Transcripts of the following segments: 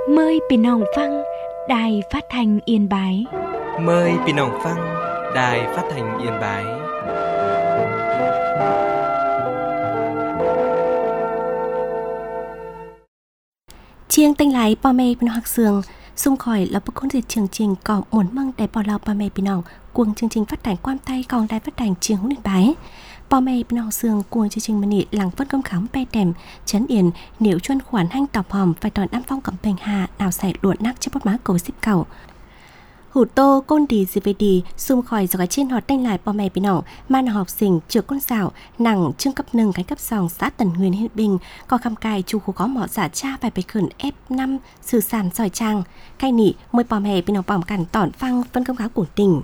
Mờiพี่น้องฟังđài phát thanh Yên Bái. Mời พี่น้องฟัง Đài Phát thanh Yên Bái. Chiêng tinh lái bò mê bên hoặc sường xung khỏi là bất công diệt chương trình có muốn mong để bỏ lọc bò mê bên nòng cuồng chương trình phát hành quan tay còn đài phát hành chiêng hướng Yên Bái. Bò mê bên học sường cuồng chương trình mani làng vất công khám pe đèm chấn yển nếu chuyên khoản hanh tọp hòm phải đòn năm phong cẩm bình hà nào xảy luộn nắc trên bốt má cầu xíp cầu. Hủ tô côn đi dì về đi xung khỏi do cái trên họ tinh lại bò mẹ bị nòng mà là học sinh chưa con xảo nặng chương cấp nâng cái cấp sòng xã Tần Nguyên Hiệp Bình có khăm cài chu khu có mỏ giả cha phải bày khẩn F5 sử sản sỏi trang cay nị môi bò mẹ bị nòng bỏng cản tỏn phăng phân công khá của tỉnh.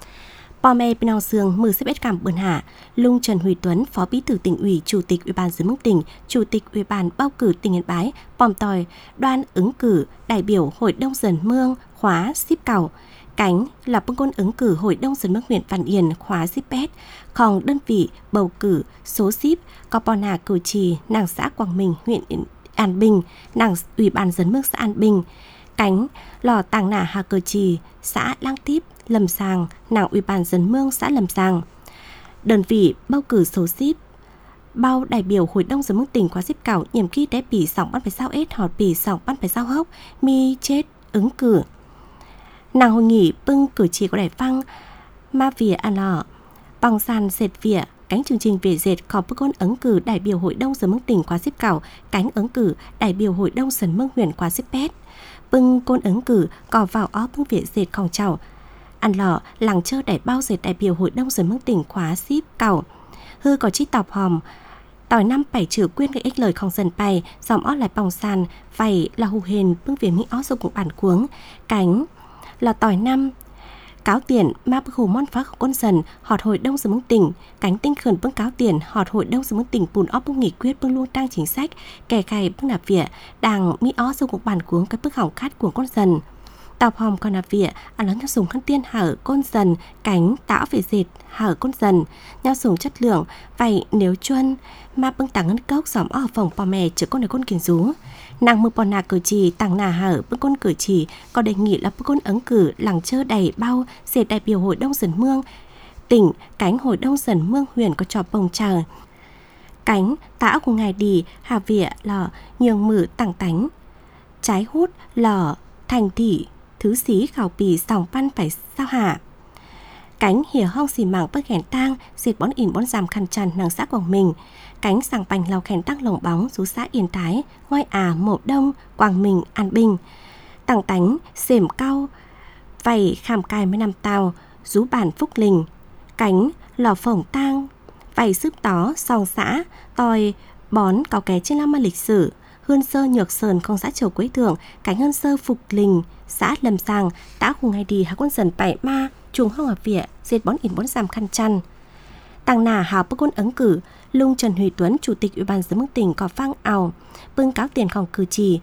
Bò mẹ bên nòng sương mừng xếp cảm bươn hạ Lung Trần Huy Tuấn, Phó Bí thư Tỉnh ủy, Chủ tịch Ủy ban Nhân dân tỉnh, Chủ tịch Ủy ban bầu cử tỉnh Yên Bái, bòm tòi đoan ứng cử đại biểu Hội đồng dân mương khóa ship cầu cánh là bưng côn ứng cử Hội đồng dân mương huyện Văn Yên khóa ship pet, còn đơn vị bầu cử số ship có bò nà cử trì nàng xã Quảng Minh huyện An Bình, nàng Ủy ban dân mương xã An Bình, cánh lò tàng nả hà cử trì xã Lang Típ Lâm Sàng, nàng Ủy ban dân mương xã Lâm Sàng. Đơn vị bầu cử số ship bao đại biểu Hội đồng dân mương tỉnh khóa ship cảo nhiệm kỳ đế bỉ sòng ban phải sao ết họt bỉ sòng ban phải sao hốc mi chết ứng cử. Nàng hội nghị bưng cử chỉ có đại phăng ma vỉa an lọ bằng sàn dệt vỉa cánh chương trình về dệt có bức côn ứng cử đại biểu Hội đồng dân mương tỉnh khóa ship cảo cánh ứng cử đại biểu Hội đồng dân mương huyện khóa ship pet bưng côn ứng cử có vào ó bưng vỉa dệt khòng chảo ăn lọ làng chơ đại bao dệt đại biểu Hội đồng dân mương tỉnh khóa ship cảo hư có chi tọc hòm tỏi năm bảy chữ quyên cái ích lời không dần bay dòm ót lại bòng sàn vảy là hù hền bưng về mỹ ót dùng cùng bản cuống cánh là tỏi năm cáo tiền ma bức hù mon phá con dần họt Hội đồng dân mương tỉnh cánh tinh khẩn bưng cáo tiền họt Hội đồng dân mương tỉnh bùn óp bưng nghị quyết bưng luôn tăng chính sách kẻ cày bưng nạp vỉa đàng mỹ ót dùng cùng bản cuống cái bức hỏng khát của con dần tọc hòm còn nạp vỉa ăn lớn nhau dùng khăn tiên hở con dần cánh táo về dệt hở con dần nhau dùng chất lượng vậy nếu chuân ma bưng tàng ngân cốc dòm ó phòng bò mè chữa con này con kiến rú nàng mưa bò nà cử chỉ tàng nà hở bưng con cử chỉ có đề nghị là bưng con ứng cử làng chơ đầy bao dệt đại biểu Hội đồng dân mương tỉnh cánh Hội đồng dân mương huyện có trò bồng chờ cánh táo của ngài đi hà vỉa lò nhường mử tàng tánh trái hút lò thành thị thứ xí khảo bì sòng pan phải sao hả cánh hỉa hong xì mảng bức hèn tang dệt bón ỉn bón giảm khăn trần nàng xã Quảng Minh cánh sàng bành lào khèn tắc lồng bóng rú xã Yên Thái ngoi Mộ Đông Quảng Minh An Bình tàng tánh xềm cao vầy khảm cài mấy năm tàu rú bản Phúc Linh cánh lò phồng tang vầy sức tó song xã tòi bón có ké trên lâm lịch sử Hương Sơ Nhược Sơn không xã Châu Quế Thượng cánh Hương Sơ Phục Linh xã Lâm Sàng đã cùng ngày đi hạ quân dần bảy ma chuồng hong ở vỉa dệt bón ỉn bón giảm khăn chăn tàng nà hào bức côn ứng cử Lung Trần Huy Tuấn Chủ tịch Ủy ban Nhân dân mương tỉnh có phang ảo bưng cáo tiềnของcử chỉ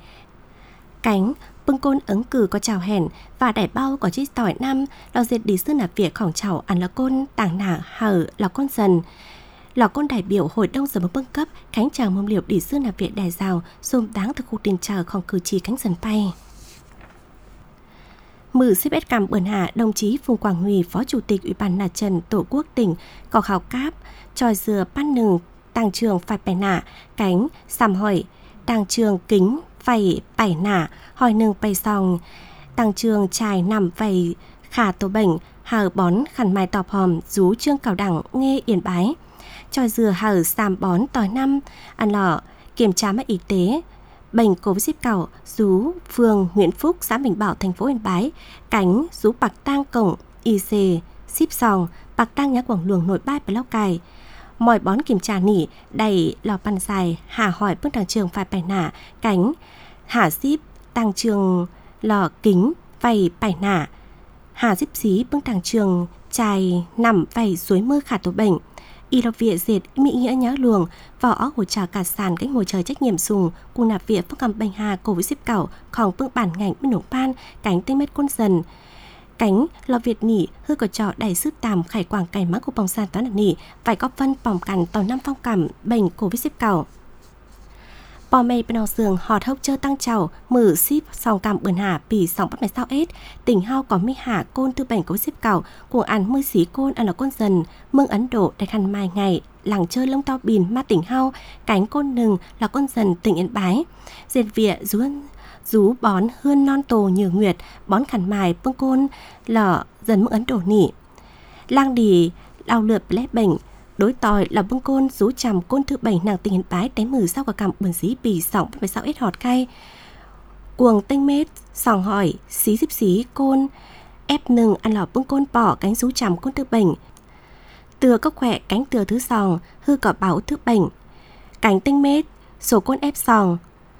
cánh bưng côn ứng cử có chào hẹn và đại bao có chiếc tỏi năm lo dệt đi sư nạp việcของchào ăn là côn tàng nà hở là con dần là con đại biểu Hội đồng dân mương bưng cấp khánh chào mâm liệp đi sư nạp việc đại rào xôm đáng từ khu tiền chờของcử chỉ cánh dần bay mử xếp ết cảm bẩn hạ đồng chí Phùng Quảng Huy Phó Chủ tịch Ủy ban Mặt trận Tổ quốc tỉnh có khảo cáp tròi dừa pan nừng tàng trường phải bẻ nả cánh sàm hỏi tàng trường kính vầy bẻ nả hỏi nừng bày sòng tàng trường trài nằm vầy khả tổ bệnh hở bón khăn mai tọp hòm rú trương cào đẳng nghe Yên Bái tròi dừa hở sàm bón tỏi năm ăn lọ kiểm tra mất y tế bệnh COVID ship cảo rú phường Nguyễn Phúc xã Bình Bảo thành phố Yên Bái cánh rú bạc tang cổng IC ship sòng bạc tang nhá Quảng Luồng Nội Bai và Lào Cai mọi bón kiểm tra nỉ đầy lò pan dài hà hỏi bước tàng trường phải bài nả cánh hà ship tàng trường lò kính vầy bài nả hà ship xí bước tàng trường trài nằm vầy suối mưa khả tổ bệnh y lọc vỉa dệt mỹ nghĩa nhớ luồng vỏ óc hồ trà cả sàn cánh ngồi trời trách nhiệm sùng cùng nạp vỉa phước cầm bành hà cổ với ship cảoของbưng bản ngành bên nổ pan cánh tinh mét con dần cánh lò Việt nỉ hư có trò đầy sức tàm khải quảng cày mắc của bóng sàn toán nỉ phải có phân bỏng cằn tàu năm phong cảm bệnh cổ với ship cảo ปอเมย์เป็นเอาเสืองหอดเท่าเจอตั้งเจ้ามือซีบสองกำเบือนหาปี2021tỉnh hao có mi hạ côn tư bảnh có xếp cào của ăn mưa xí côn ăn là côn dần mương Ấn Độ để khăn mai ngày làng chơi lông tao bìn ma tỉnh hao cánh côn nừng là côn dần tỉnh Yên Bái diệt vịa rú bón hươn non tổ như nguyệt bón khăn mài bưng côn lọ dần mương Ấn Độ nỉ lang đì đào lượt lép bệnh đối tòi là bưng côn rú chằm côn thứ bảy nàng tỉnh Yên Bái té mử sau cả cằm bẩn xí bì sọng với sao ít họt cay cuồng tinh mết sòng hỏi xí xíp xí côn ép nừng ăn lò bưng côn bỏ cánh rú chằm côn thứ bệnh từa cốc khỏe cánh từa thứ sòng hư cỏ báo thứ bệnh cánh tinh mết sổ côn ép sòng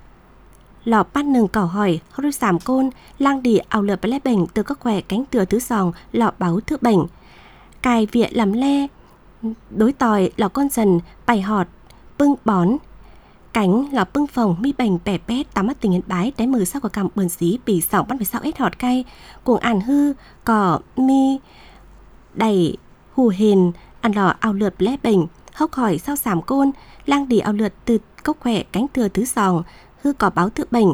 lò bắt nừng cỏ hỏi hốt đôi sàm côn lang đỉ ảo lượt với lép bệnh từa cốc khỏe cánh từa thứ sòng lò báo thứ bệnh cài vịa làm le đối tòi là con dần bày họt bưng bón cánh là bưng phòng mi bành bẻ bét tám mắt tỉnh Yên Bái đáy mờ sau của cằm bờn xí bì sòng bắt phải sao ết họt cay cuồng ản hư cỏ mi đầy hù hền ăn lò ao lượt lẽ bình hốc hỏi sao sàm côn lang đỉ ao lượt từ cốc khỏe cánh thừa thứ sòng hư cỏ báo thượng bệnh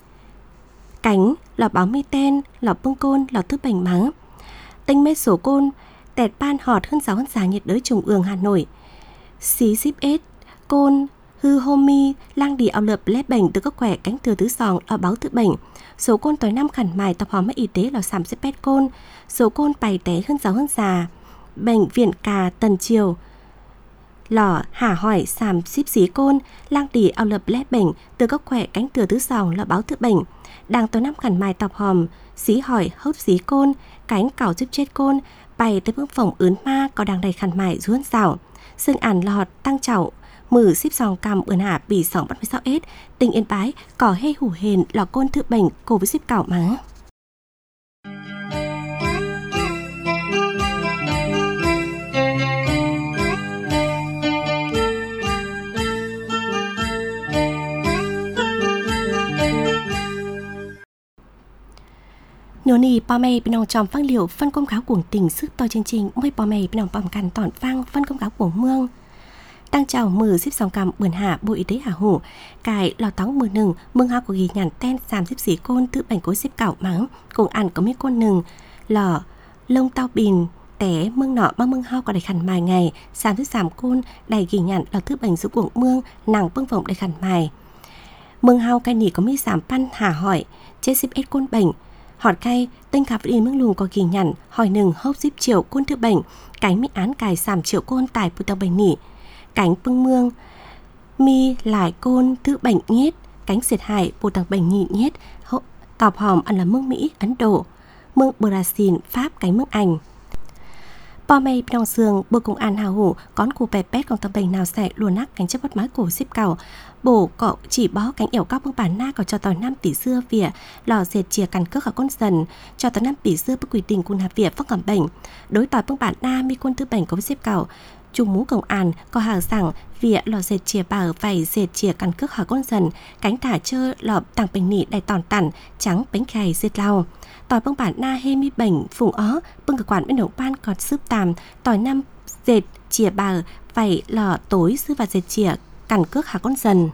cánh lò báo mi ten lò bưng côn lò thứ bệnh mắng tinh mê sổ côn tẹt ban họt hơn 6 giá nhiệt đới trung ương Hà Nội xí xíp ết côn hư homi lang đỉ ao lượp lép bệnh từ các khỏe cánh thừa thứ sòng lò báo thứ bệnh số côn tối năm khẩn mài tập hòm y tế lò sàm xếp pet côn số côn bày té hơn 6 già bệnh viện cà tần triều lò hả hỏi sàm xíp xí côn lang đỉ ao lượp lép bệnh từ các khỏe cánh thừa thứ sòng lò báo thứ bệnh đang tối năm khẩn mài tập hòm xí hỏi hốt xí côn cánh cào giúp chết côn bày tới bước phòng ướn ma có đang đầy khăn mài ruốn rào xương ản lọt tăng chậu mử xíp sòng cằm ướn hạ bì sòng bắt với sao ết tỉnh Yên Bái cỏ hay hủ hền lò côn thự bệnh cổ với xíp cảo má Nhớ nì bò mày bên nòng tròm phăng liệu phân công cáo cuồng tình sức to chương trình mới bò mày bên nòng bòm cằn tỏn phăng phân công cáo cuồng mương tăng chào mử xíp sòng cằm bươn hạ bộ y tế hà hổ cài lò tóng mưa nừng mương hao của ghi nhàn ten sàm xíp xí côn tự bành cối xíp cảo mắng cùng ăn có mấy côn nừng lò lông tao bìn té mương nọ mang mương hao có đầy khăn mài ngày sàm xíp sàm côn đầy ghi nhàn lò thứ bành giữ cuồng mương nàng bưng vọng đầy khăn mài mương hao cai nỉ có mấy sàm pan hà hỏi chết xíp ết côn bệnh họt cay tinh khắp đi mương lùng có ghi nhàn hỏi nừng hốc xíp triệu côn thứ bệnh cánh mỹ án cài sàm triệu côn tài bù tàu bệnh nỉ cánh bưng mương mi lại côn thứ bệnh nhét cánh diệt hại bù tàu bệnh nhị nhét tọp hòm ăn là mương Mỹ Ấn Độ mương Brazil Pháp cánh mương Anh bò mây đồng sương bờ công an hào hủ con cù bè pét còn tàu bệnh nào sẽ luôn nắc cánh chấp bắt mái cổ xếp cào bổ cọ chỉ bó cánh ẻo cao bưng bản na có cho tỏi 5 tỷ xưa vỉa lò dệt chìa cằn cước ở con dần cho tỏi 5 tỷ xưa bức quỷ tình cùn hạp vỉa phát cảm bệnh đối tỏi bưng bản na mi quân thứ bệnh có xếp cào chung mũ công an có hàng rằng vỉa lò dệt chìa bào vảy dệt chìa cằn cước ở con dần cánh thả chơ lò tàng bệnh nị đầy tòn tản trắng bánh khày dệt lau tỏi bưng bản na hê mi bệnh phùng ó bưng cả quản bên đồng ban còn sướp tàm tỏi 5 dệt chìa bào vảy lò tối sư và dệt chìa cằn cước hạ con dần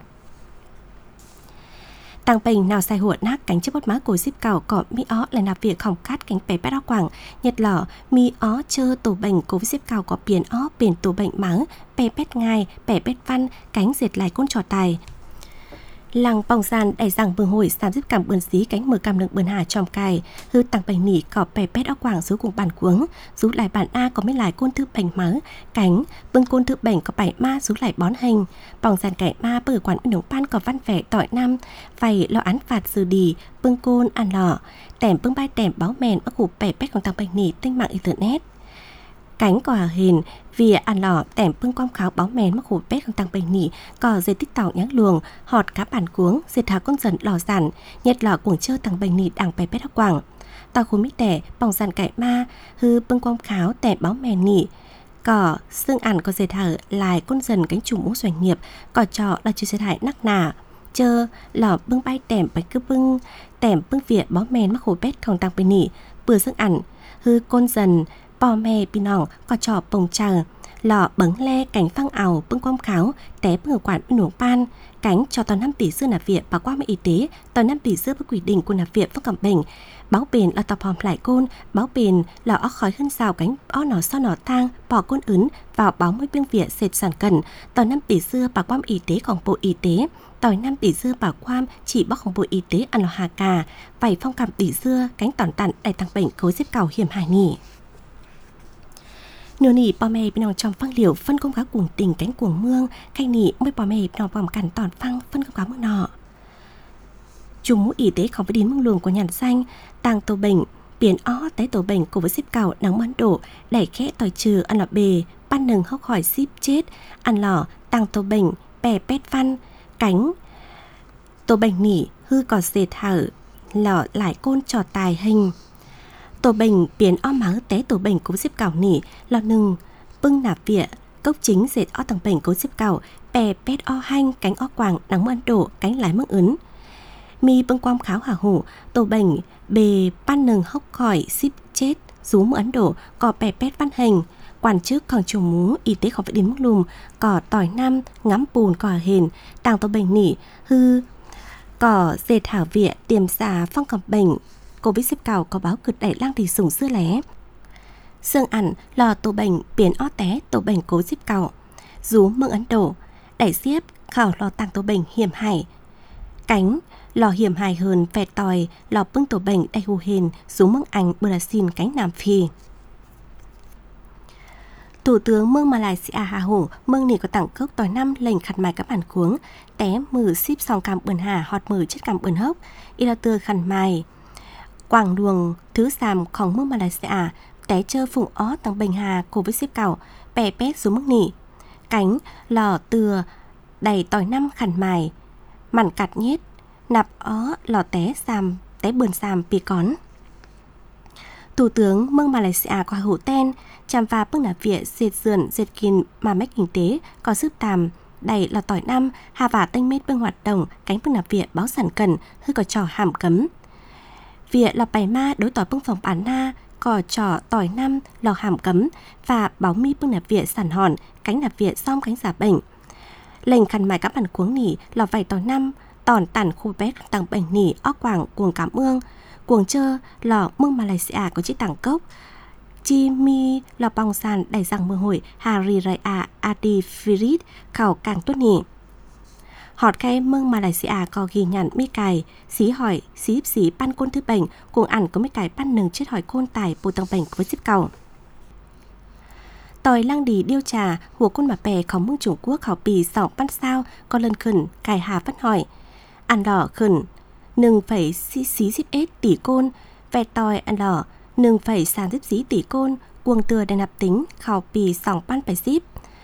tăng bình nào sai huột nát cánh trước bót má cổ xíp cào cọ mi ó lại nạp việc khổng cát cánh bè bát áo quảng nhật lỏ mi ó chơ tổ bệnh cổ với xíp cào có biển ó biển tổ bệnh mắng bè bét ngai bè bét văn cánh dệt lại côn trò tài lăng bòng sàn đẩy rằng bừng hồi sàm xíp cảm bươn xí cánh mở cam lượng bươn hà tròm cài hư tăng bành nỉ cọ bè bét áo quảng rú cùng bàn cuống rú lại bản a có mấy lại côn thư bành mắng cánh bưng côn thư bành có bảy ma rú lại bón hình bòng sàn cải ma bờ quản bên đồng pan có văn vẻ tỏi năm vầy lo án phạt xử đì bưng côn ăn lọ tẻm bưng bay tẻm báo mèn bắc củ bè bét còn tăng bành nỉ tinh mạng internet cánh cò hình vì ăn lò tẻm bưng quang kháo báo mèn mắc hủ bét còn tăng bành nỉ cò dây tích tỏng nháng luồng họt cá bản cuống dệt hà con dần lò giản nhật lò cuồng chơ tăng bành nỉ đằng bè bét áo quảng tao khu mít tẻ bòng sàn cải ma hư bưng quang kháo tẻm báo mèn nỉ cỏ xương ản có dệt hở lại con dần cánh chủ mũ doanh nghiệp cỏ trọ là chưa dệt hại nắc nà chơ lò bưng bay tẻm bánh cứ bưng tẻm bưng vỉa báo mèn mắc hủ bét còn tăng bành nỉ bừa xương ản hư con dần bò mè pinong có trò bồng chờ lọ bấn le cảnh phăng ảo bưng quam kháo té bưng ở quản nổ pan cánh cho toàn 5 tỷ xưa nạp viện bảo qua y tế toàn 5 tỷ xưa với quy định của nạp viện phong cầm bệnh báo bền là tập hòm lại côn báo bền là ó khói hơn xào cánh ó nỏ sao nỏ tang bỏ côn ứng vào báo mới biên viện sệt sản cần toàn 5 tỷ xưa bảo quam y tếของbộ y tế tỏi 5 tỷ xưa bảo quam chỉ bắcของbộ y tế ăn lò hà cà vảy phong cầm tỷ xưa cánh tỏn tặn đại tăng bệnh cối xếp cào hiểm hài nỉ nửa nỉ bò mè bên trong phăng liều phân công cá cuồng tình cánh cuồng mương khai nỉ mới bò mè bên bòm cằn tòn phăng phân công cá mương nọ chung mũ y tế không phải đến mương luồng của nhàn xanh tàng tổ bệnh biển ó té tổ bệnh cùng với xếp cào nắng món đổ đẩy khẽ tỏi trừ ăn lọ bề ban nừng hốc khỏi xíp chết ăn lò tàng tổ bệnh bè pét văn cánh tổ bệnh nỉ hư cỏ dệt hở lọ lại côn trò tài hình tổ bệnh biến o máu té tổ bệnh cũng xếp cào nỉ lọ nừng bưng nạp vịa cốc chính dệt o tầng bệnh cũng xếp cào bè pét o hanh cánh o quàng nắng mơn đổ cánh lái mương ứng mi bưng quam kháo hả hủ tổ bệnh bề ban nừng hốc khỏi xíp chết rú mưa Ấn Độ cỏ bè pét văn hình quan chức còn trùng mú y tế không phải đến mức lùm cỏ tỏi nam ngắm bùn cỏ hền tàng tổ bệnh nỉ hư cỏ dệt hảo viện tiềm xà phong cầm bệnh cô biết xếp cào có báo cực đẩy lang thì sủng xưa lé xương ẩn lò tổ bệnh biển ó té tổ bệnh cố xếp cào rú mương Ấn Độ đẩy xếp khảo lò tàng tổ bệnh hiểm hải cánh lò hiểm hài hơn vẹt tòi lò bưng tổ bệnh đầy hù hền xuống mương Anh Brazil cánh Nam Phi. Thủ tướng mương Malaysia Hà Hổ mương nỉ có tặng cốc tỏi năm lệnh khăn mài các bản cuống té mử ship sòng cam bươn hà hot mử chất cam bươn hốc y là tơ khăn mài quảng luồng thứ sàmของmương Malaysia té chơ phụng ó tăng bệnh hà cổ với ship cào bè pét xuống mương nỉ cánh lò từa đầy tỏi năm khăn mài mặn cặt nhét nạp ó lò té sàm té bươn sàm pì cón Thủ tướng mương Malaysia có hữu tên chăm pha bưng nạp viện dệt dườn dệt kín mà mách kinh tế có giúp tàm đầy lò tỏi năm hà và tênh mết bưng hoạt động cánh bưng nạp viện báo sản cần hư có trò hàm cấm viện lò bài ma đối tỏi bưng phòng bán na cò trò tỏi năm lò hàm cấm và báo mi bưng nạp viện sản hòn cánh nạp viện xong cánh giả bệnh lệnh khăn mài các bản cuống nỉ lò vải tỏi năm tòn tản khu bét tăng bệnh nỉ ó quảng cuồng cám ương cuồng chơ lò mương Malaysia có chiếc tảng cốc chi mi lò bong sàn đầy răng mưa hồi Hari Raya Adi Firit khảo càng tốt nỉ họt khe mương Malaysia có ghi nhận mi cài xí hỏi xí pan côn thứ bệnh cuồng ẩn có mi cài pan nừng chết hỏi côn tài bù tăng bệnh với xếp cầu tỏi lang đi điêu trà hùa côn mà bè khóng mương Trung Quốc khảo bì sọng pan sao có lần khẩn cài hà vẫn hỏi ăn đỏ khẩn nừng phải xí xíp ết tỷ côn vẹt tỏi ăn đỏ nừng phải sàn xíp xí tỷ côn cuồng từa để nạp tính khảo bì sòng pan phải xíp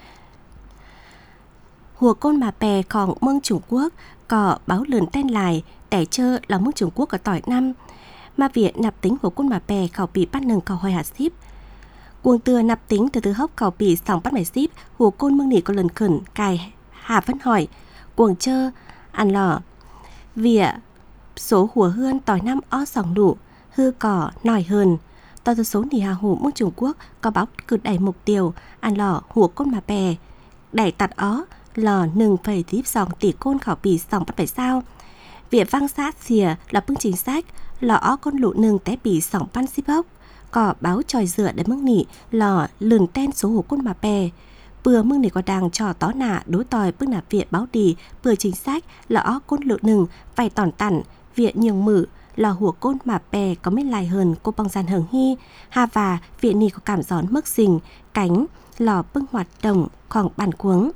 hùa côn mà bèของ mương Trung Quốc có báo lớn tên lại để chơ là mương Trung Quốc có tỏi năm mà việc nạp tính hùa côn mà bè khảo bì pan nừng khảo hoài hạt xíp cuồng từa nạp tính từ hốc khảo bì sòng pan phải xíp hùa côn mương nỉ có lần khẩn cài hà vẫn hỏi cuồng chơ ăn lò vỉa số hùa hươn tỏi năm ó sòng đủ hư cỏ nòi hơn tỏi số nỉ hà hủ mương Trung Quốc có báo cực đẩy mục tiêu ăn lò hùa côn mà bè đẩy tạt ó lò nừng phải tiếp dòng tỷ côn khảo bì sòng bắt phải sao vỉa vang sát xìa là bưng chính sách lò ó con lụ nừng té bì sòng pan xíp hốc cỏ báo tròi dựa để mương nỉ lò lườn ten số hùa côn mà bè bừa mương nỉ có đàng trò tó nả đối tòi bưng nạp viện báo đi bừa chính sách lò ó côn lụ nừng vài tòn tản viện nhường mử lò hùa côn mà bè có mấy lại hơn cô bong gian hờn hi hà và viện nỉ có cảm gión mức xình cánh lò bưng hoạt động khoảng bản cuống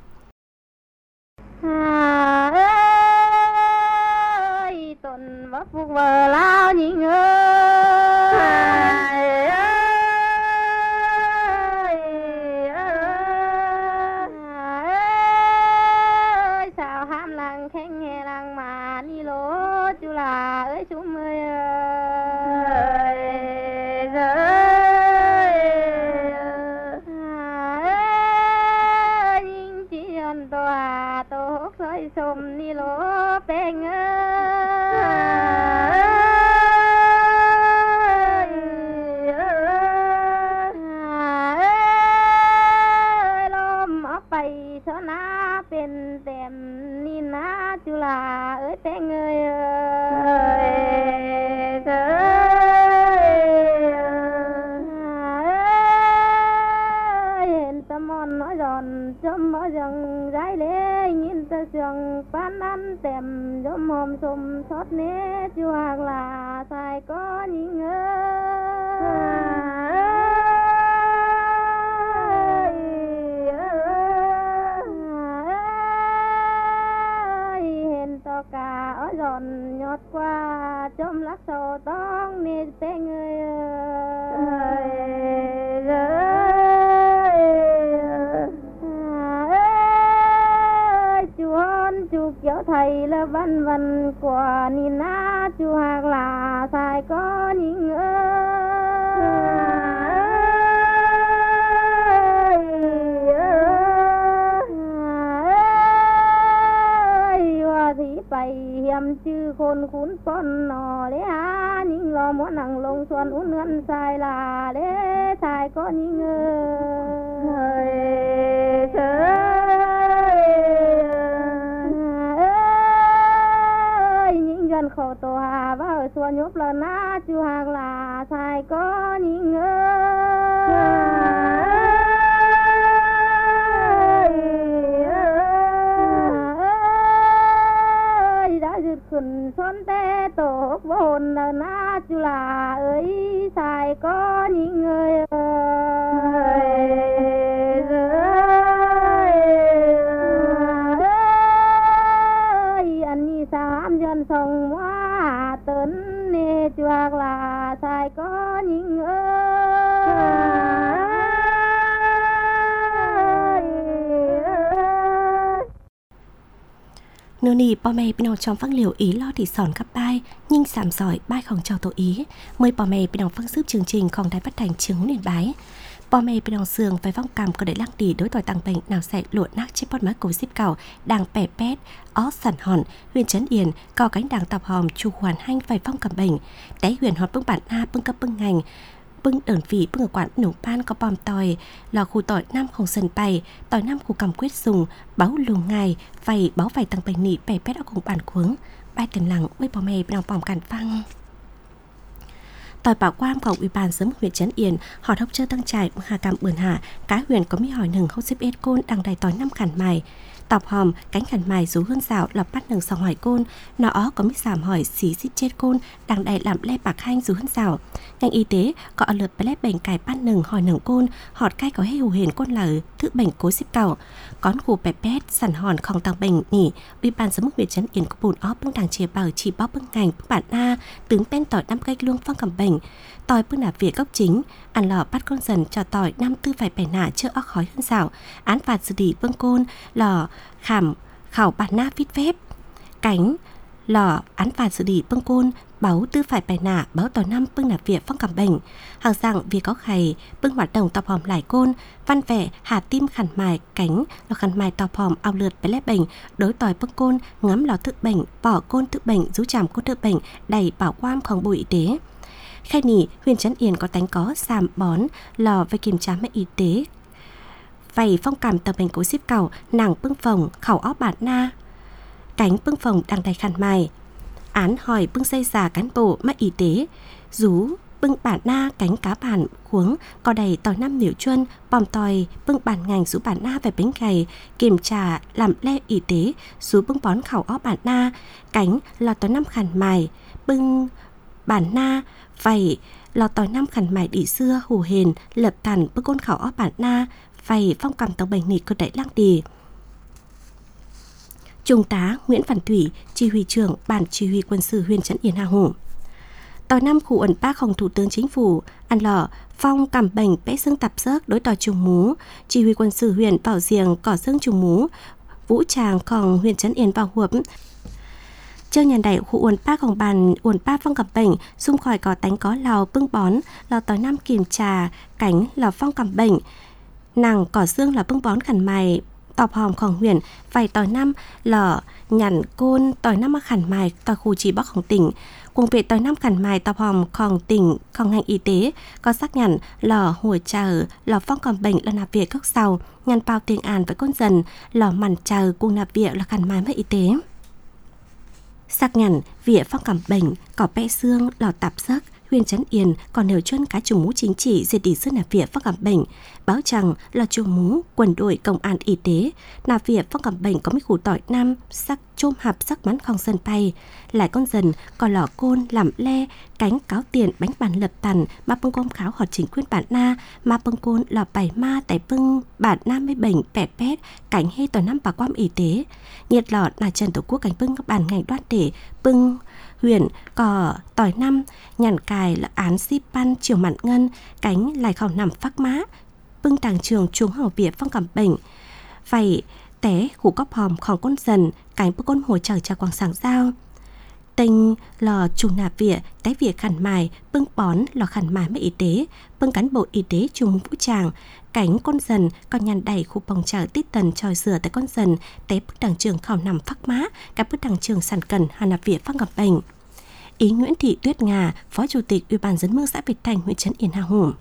ơi tuần vấp phục vờ lao nhìn ơi sao ham lăng khen nghe lăng mà đi lố chú là ơi chú ơi tô soi sum ni lố beng lo เป็นเต็มนี่นะจุฬาเอ้ยแป้งเอ้ยเห็นตะมอนน้อยดอนจมบ่ยังไรเลยยินตะเสียงปานนั้นเต็มยมหอมสมทอดเนจูหากลาใส่ก็ยิงเห็นตอกาอ้อยดอนยอดกว่าจมรักโซต้องเนเป้งเอ้ยchú kéo thầy là văn văn quả nhìn na chú hạc là sai có những thì bày hiểm chư khôn khún con nò đấy ha những lò món nặng lông xuân uốn ngân sai là đấy sai có những gần khổ tổ hà và ở xua nhốp là na chú hạc là sai có những đã dứt khẩn xuân tê tổ hồn là na chú là ơi sai có những người sam dân sông hoa tấn nê chuạc là sai có những nô nì bò mẹ bên trong phăng liều ý lo thì sòn các bài nhưng sảm giỏi bài không chào tổ ý mới bò mẹ bên trong phăng giúp chương trình còn đài phát thành chứng nền bái bò mẹ bên trong sườn phải vong cằm có để lăng tỉ đối tỏi tăng bệnh nào sẽ lộ nát trên bọt má cổ xếp cào đàng bẻ pét ó sẵn hòn huyền trấn yên có cánh đàng tạp hòm chu hoàn hanh phải vong cằm bệnh đáy huyền họt bưng bản a bưng cấp bưng ngành bưng đơn vị bưng ở quán nổ pan có bòm tỏi lò khu tỏi nam không sần bày tỏi nam khu cầm quyết dùng báo lùng ngài vầy báo vầy tăng bệnh nị bẻ pét ở cùng bản cuống bài tần lặng với bò mẹ bên trong bòm cản phăng tỏi bảo quam của ủy ban sớm huyện Trấn Yên họ hốc chơi tăng trải hà cam bươn hạ cá huyền có mi hỏi nừng hốc xếp ết côn đằng đầy tỏi năm khản mài tọc hòm cánh khản mài rú hương rào lọc bắt nừng sòng hỏi côn nó ó có mi giảm hỏi xí xít chết côn đằng đầy làm le bạc hanh rú hương rào ngành y tế có ở lượt bé bệnh cài bắt nừng hỏi nừng côn họt cay có hay hù hền côn lở thứ bệnh cố xếp cầu con khu bẹp pét sẵn hòn không tăng bệnh nỉ ủy ban sớm huyện Trấn Yên có bùn ó bưng đằng chia bảo chỉ bóp bưng ngành bưng bản a tướng pen tỏi năm cây luông phong cầm bệnh tỏi bưng nạp việc gốc chính ăn lò bắt con dần cho tỏi năm tư phải bẻ nạ chưa óc khói hơn rào án phạt xử lý bưng côn lò khảm khảo bản na vít phép cánh lò án phạt xử lý bưng côn báo tư phải bẻ nạ báo tỏi năm bưng nạp việc phong cầm bệnh hàng rằng việc có khầy bưng hoạt động tập hòm lại côn văn vẻ hà tim khăn mài cánh lò khăn mài tập hòm ao lượt bé lép bệnh đối tỏi bưng côn ngắm lò thức bệnh bỏ côn thức bệnh rú chàm côn thức bệnh đầy bảo quam không bụi y tế khai nỉ huyện Trấn Yên có tánh có sàm bón lò về kiểm tra mẹ y tế vầy phong cảm tờ bệnh cố xếp cầu nàng bưng phồng khẩu óc bản na cánh bưng phồng đang đầy khăn mài án hỏi bưng dây già cán bộ mẹ y tế rú bưng bản na cánh cá bản khuống có đầy tỏi năm miểu chuân bòm tỏi bưng bản ngành rú bản na về bánh gầy kiểm tra làm le y tế rú bưng bón khẩu óc bản na cánh lò tỏi năm khăn mài bưng bản na vầy lò tỏi năm khăn mài đỉ xưa hù hền lập tàn bưng côn khẩu óc bản na vầy phong cầm tàu bệnh nị cơ đẩy lăng đì Trung tá Nguyễn Văn Thủy, chỉ huy trưởng Ban chỉ huy quân sự huyện Trấn Yên Hà Hùng. Tỏi năm khu ẩn bácของThủ tướng Chính phủ, ăn lỏ, phong cầm bệnh bé xương tập rớt đối tỏi trùng mú, chỉ huy quân sự huyện Bảo Giềng cỏ xương trùng mú, vũ tràngของhuyện Trấn Yên vào huộp. Chơi nhàn đẩy khu uốn bácของbàn uốn bác phong cầm bệnh, xung khỏi có tánh có lò bưng bón, lò tỏi năm kiểm trà, cánh lò phong cầm bệnh, nàng cỏ xương là bưng bón khẩn mài, tọp hòm khổng huyền vài tỏi năm lở nhằn côn tỏi năm mắc khẩn mài tỏi khu chỉ bắc khổng tỉnh cùng về tỏi năm khẩn mài tọp hòm khổng tỉnh khổng ngành y tế có xác nhận lở hồi chờ lở phong cầm bệnh là nạp viện các sau nhằn bao tiền an với con dần lở mặn chờ cùng nạp viện là khẩn mài mất y tế xác nhận viện phong cầm bệnh có bẽ xương lở tạp giấc huyện Trấn Yên còn nêu chân cá chủ mũ chính trị diệt đi sức nạp viện phong cầm bệnh báo rằng là chủ mũ quân đội công an y tế nạp viện phong cầm bệnh có mấy củ tỏi năm sắc chôm hạp sắc mắn không sân bay lại con dần còn lò côn làm le cánh cáo tiền bánh bàn lập tần mà bưng công kháo họ chính quyền bản na mà bưng côn lò bảy ma tại bưng bản na mới bệnh bẻ pét cảnh hay tỏi năm bà quan y tế nhiệt lọ là trần tổ quốc cảnh bưng các bản ngành đoan để bưng huyện cò tỏi năm nhàn cài là án si pan chiều mặn ngân cánh lại khảo nằm phác má bưng tàng trường trung học viện phong cầm bệnh vậy té khu cóp hòm khòng con dần cánh bức con hồi trở quảng sáng giao tinh lò trùng nạp viện té viện khẩn mài bưng bón lò khẩn mài mấy y tế bưng cán bộ y tế trung vũ tràng cánh con dần còn nhàn đẩy khu bồng chở tít tần tròi rửa tại con dần té bức đảng trường khảo nằm phác má cả bức đảng trường sản cần hà nạp viện phong cầm bệnh ý Nguyễn Thị Tuyết Nga phó chủ tịch Ủy ban dân mương xã Việt Thành huyện Trấn Yên Hà Hùng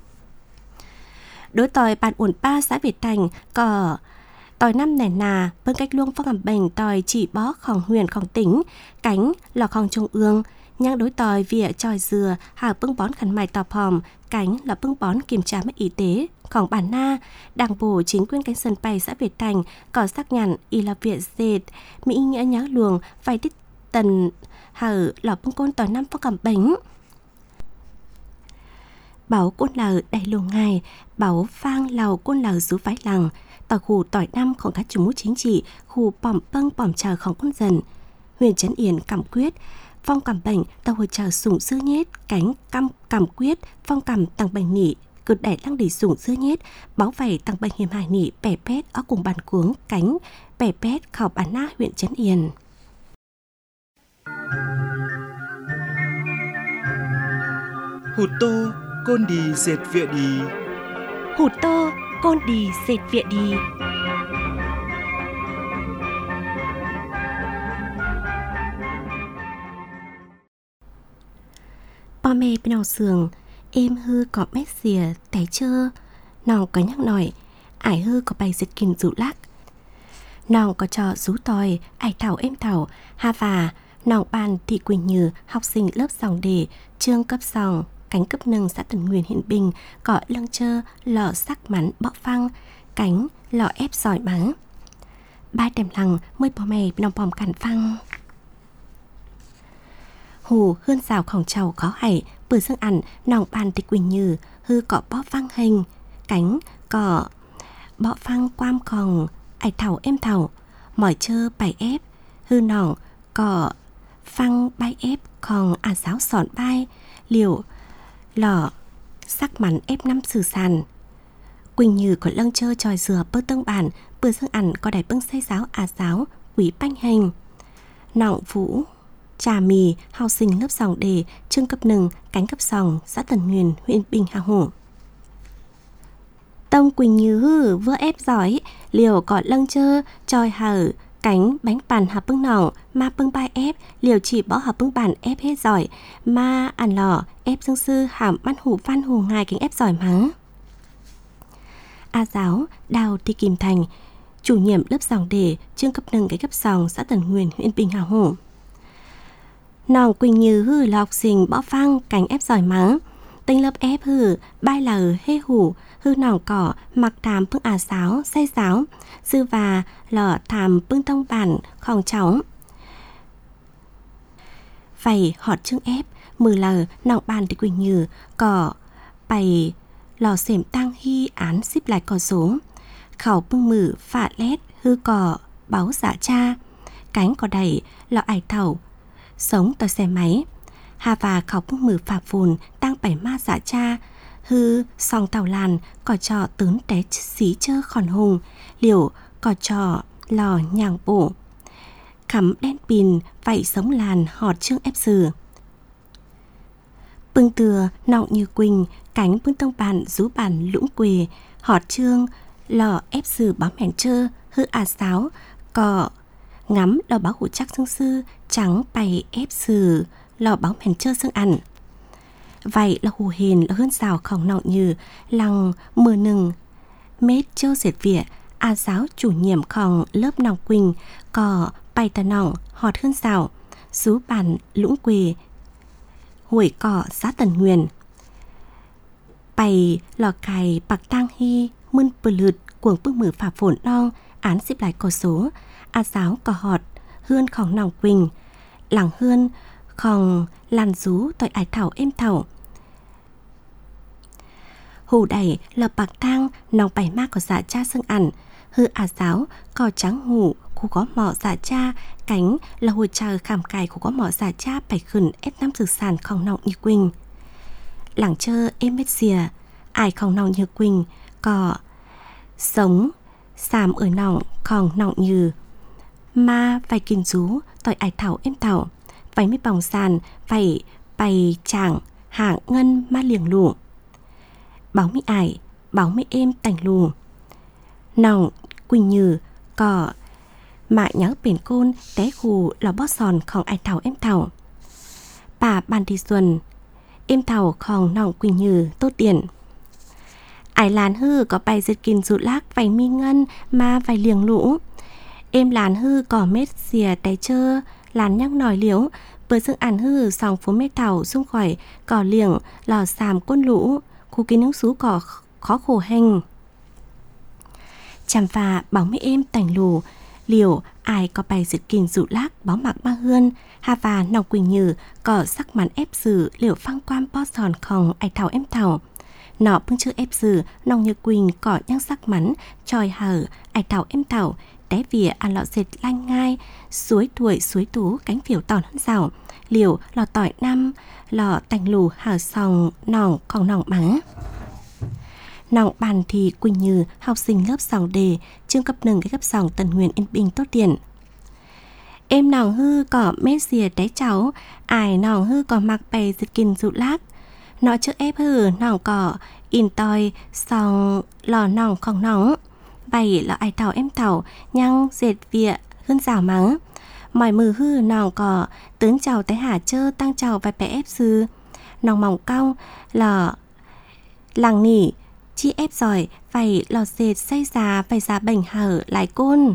đối tỏi bản uẩn ba xã Việt Thành có tỏi năm nẻ nà bưng cách luông phong cầm bệnh tỏi chỉ bó khòng huyền khòng tỉnh cánh lò khòng trung ương nhang đối tỏi vỉa tròi dừa hà bưng bón khẩn mài tọp hòm cánh là bưng bón kiểm tra mất y tế khòng bản na đảng bộ chính quyền cánh sân bay xã Việt Thành có xác nhận y là viện dệt mỹ nghĩa nhá luồng vài tít tần hở lò bưng côn tỏi năm phong cầm bệnh bảo côn lờ đầy lùng ngày bảo phang lầu côn lờ rú vái lằng tỏi khu tỏi nămของcác chủ mũ chính trị khu bỏm bâng bỏm chờของcon dần huyện Trấn Yên cảm quyết phong cảm bệnh tàu hồi chờ sủng dưa nhết cánh căm cảm quyết phong cảm tăng bệnh nỉ cực đẻ lăng đỉ sủng dưa nhết báo vảy tăng bệnh hiểm hài nỉ bẻ pét ở cùng bàn cuống cánh bẻ pét khảo bản na huyện Trấn Yên hụt tô côn đi dệt viện đi hụt tô côn đi dệt viện đi Ba mẹ bên nào sườn em hư có mét xìa té chơ nòng có nhắc nổi ải hư có bài giật kìm rủ lắc nòng có trò rú tòi ải thảo em thảo ha và nòng bàn Thị Quỳnh Như học sinh lớp dòng đề trường cấp dòng cánh cấp nâng xã Tần Nguyên Hiện Bình có lăng chơ lò sắc mắn bọ phăng cánh lò ép giỏi mắng ba đèm lằng mới bò mè nòng bòm cản phăng hù hươn rào khổng trầu có hảy bữa dương ăn nòng bàn Thị Quỳnh Như hư có bó phăng hình cánh có bọ phăng quam khòng ải thảo em thảo mỏi chơ bài ép hư nòng có phăng bay ép khòng giáo sòn bay liều lò sắc mắn ép năm sử sàn Quỳnh Như có lăng chơ tròi dừa bơ tương bản bữa dương ăn có đẩy bưng xây giáo giáo quý banh hình nọng vũ trà mì học sinh lớp dòng đề trường cấp nừng cánh cấp dòng xã Tần Nguyên huyện Bình Hà Hổ tông Quỳnh Như hư vừa ép giỏi liều có lăng chơ tròi hở cánh bánh bàn hợp bưng nòng mà bưng bài ép liều chỉ bỏ hợp bưng bàn ép hết giỏi mà ăn lò ép dương sư hàm ban hủ văn hủ ngài cánh ép giỏi mắng giáo Đào Thị Kim Thành chủ nhiệm lớp dòng đề trường cấp nâng cái cấp dòng xã Tần Nguyên huyện Bình Hà Hổ nòng Quỳnh Như hư là học sinh bỏ phăng cánh ép giỏi mắng tinh lớp ép hư bài lờ hê hủ hư nòng cỏ mặc thàm bưng giáo say giáo sư và lọ thàm bưng tông bản khòng cháu vậy họt chương ép mừ lờ nòng bàn Thị Quỳnh Như cỏ bày lò xềm tăng hy án xếp lại cỏ số khẩu bưng mử phạ lét hư cỏ báo giả cha cánh cỏ đẩy lọ ải thầu sống tòa xe máy hà và khẩu bưng mử phạ phùn tăng bảy ma giả cha hư song tàu làn cỏ trò tớn té xí chơ khòn hùng liều cỏ trò lò nhàng bổ khắm đen pìn vậy sống làn họt chương ép sừ bưng từa nọng như Quỳnh cánh bưng tông bàn rú bàn lũng quề họt chương lò ép sư báo mèn chơ hư sáo cò ngắm lò báo hủ chắc xương sư trắng bày ép sư lò báo mèn chơ xương ăn. Vậy là hù hền là hơn xào khổng nọng như lăng mưa nừng mết chơ dệt vỉa giáo chủ nhiệm khổng lớp nòng quỳnh cò bày tà nòng họt hơn xào xú bàn lũng quê hủi cỏ xã Tần Nguyền bày lò cài bạc tang hy mươn bờ lượt cuồng bưng mử phà phổn non án xếp lại có số giáo cò họt hươn khổng nòng quỳnh làng hươn khổng làn rú tội ải thảo êm thảo hù đẩy lập bạc tang nòng bày ma của dạ cha xương ẩn hư giáo cò trắng hủ khu có mỏ dạ cha cánh là hồi chờ khảm cài khu có mỏ dạ cha bày khẩn ép năm thực sản khổng nòng như quỳnh làng chơ êm mết xìa ải khổng nòng như quỳnh cò sống xàm ở nòng khổng nòng như ma vài kinh rú tội ải thảo êm thảo váy mấy bòng sàn vảy bày chảng hạng ngân ma liềng lù báo mi ải báo mi êm tành lù nòng quỳnh như cỏ mạ nhớ biển côn té khù lò bót sòn khòng ải thảo êm thảo bà bàn đi xuân êm thảo khòng nòng quỳnh như tốt điện ải làn hư có bài giật kìn rụt lác vảy mi ngân ma vảy liềng lũ êm làn hư có mết xìa té chơ làn nhắc nòi liếu bờ dương ản hư sòng phố mết thảo xung khỏi cỏ liềng lò xàm côn lũ khu kiến nước xú cỏ khó khổ hành chằm và bảo mấy êm tành lù liều ai có bài giật kìn dụ lác báo mạc ba hươn hà và nòng quỳnh như có sắc mắn ép sử liều phăng quan bó sòn khòng ai thảo em thảo nọ bưng chữ ép sử nòng như quỳnh có nhang sắc mắn tròi hở ai thảo em thảo té vỉa ăn lọ dệt lanh ngai suối tuổi suối tú cánh phiểu tòn hơn rào liều lò tỏi năm lò tành lù hở sòng nòng khòng nòng mắng nòng bàn thì quỳnh như học sinh lớp sòng đề chương cấp 1 cái cấp sòng Tần Nguyền Yên Bình tốt điển em nòng hư có mét xìa té cháu ải nòng hư có mặc bày giật kìn dụ lác nọ chữ ép hư nòng cỏ in toi sòng lò nòng khòng nòng bày là ai thảo em thảo nhăng dệt vịa hơn rào mắng mỏi mừ hư nòng cỏ tướng chào té hả chơ tăng chào vài bé ép sư nòng mỏng cong là làng nỉ chi ép giỏi phải lò dệt xây già phải giá bành hở lại côn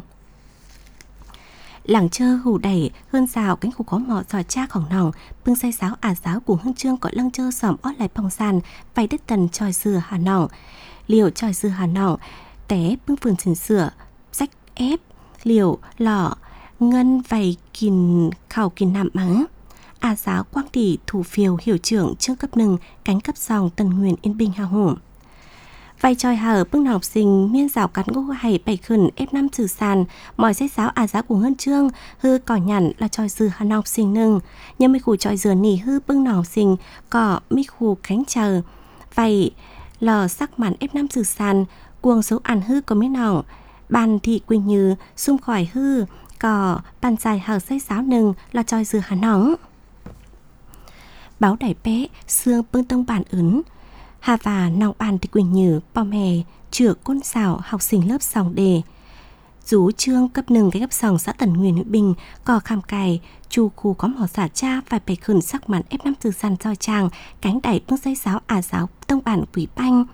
làng chơ hủ đẩy hơn rào cánh khu có mỏ giỏi cha khổng nòng bưng say sáo giáo của hương trương có lăng chơ sỏm ót lại bong sàn phải đất tần tròi dừa hà nòng liều tròi dừa hà nòng té bưng vườn chỉnh sửa rách ép liều lọ ngân vầy kìn khảo kìn nạm mắng giáo quang tỷ thủ phiều hiệu trưởng chương cấp 1 cánh cấp sòng Tần Nguyền Yên Bình hào hùng vài tròi hở bưng học sinh miên rào cắn gỗ hay bày khẩn ép năm trừ sàn mọi sách giáo giáo của hơn trương hư cỏ nhằn là tròi dừa hà học sinh nâng nhưng mấy khu tròi dừa nỉ hư bưng học sinh cỏ mấy khu cánh chờ vậy lò sắc màn ép năm trừ sàn cuồng số ăn hư có mấy nòng bàn thị quỳnh như xung khỏi hư cỏ bàn dài hở sách giáo nâng là tròi dừa hà nóng báo đẩy bé xương bưng tông bàn ứng hà và nòng bàn thì quỳnh như bom hè chữa côn xảo học sinh lớp sòng đề rú trương cấp 1 cái cấp sòng xã Tần Nguyền Huyện Bình có kham cài chu khu có mỏ xả cha phải bày khẩn sắc màn ép năm từ sàn cho chàng cánh đẩy bưng dây giáo giáo tông bản quỷ banh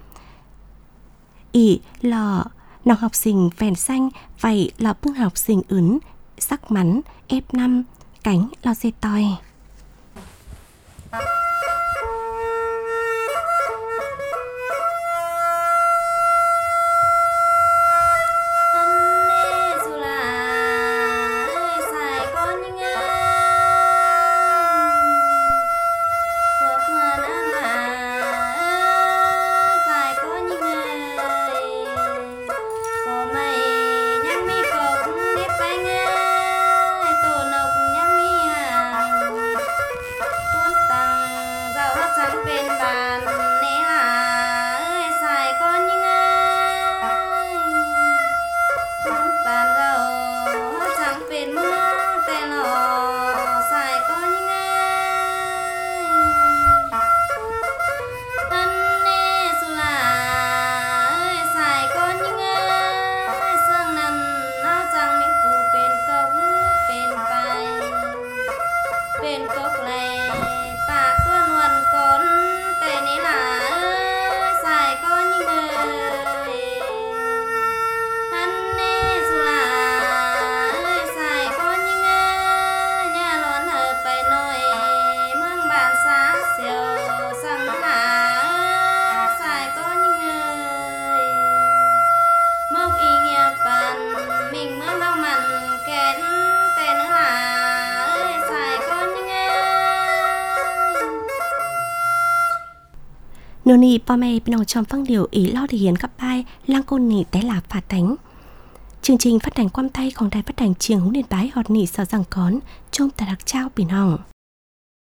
ỉ lò nòng học sinh vèn xanh vậy lò bưng học sinh ứng sắc mắn ép năm cánh lo dây toi Nô nì bò mẹ bên nòng trong phân điều ý lo để hiến cấp bài lang côn nì té là phạt đánh. Chương trình phát hành quam tayของđài phát hành Chiêng Húng Điện Bái họt nỉ sở rằng cón trôm tại đặc trao bình hỏng.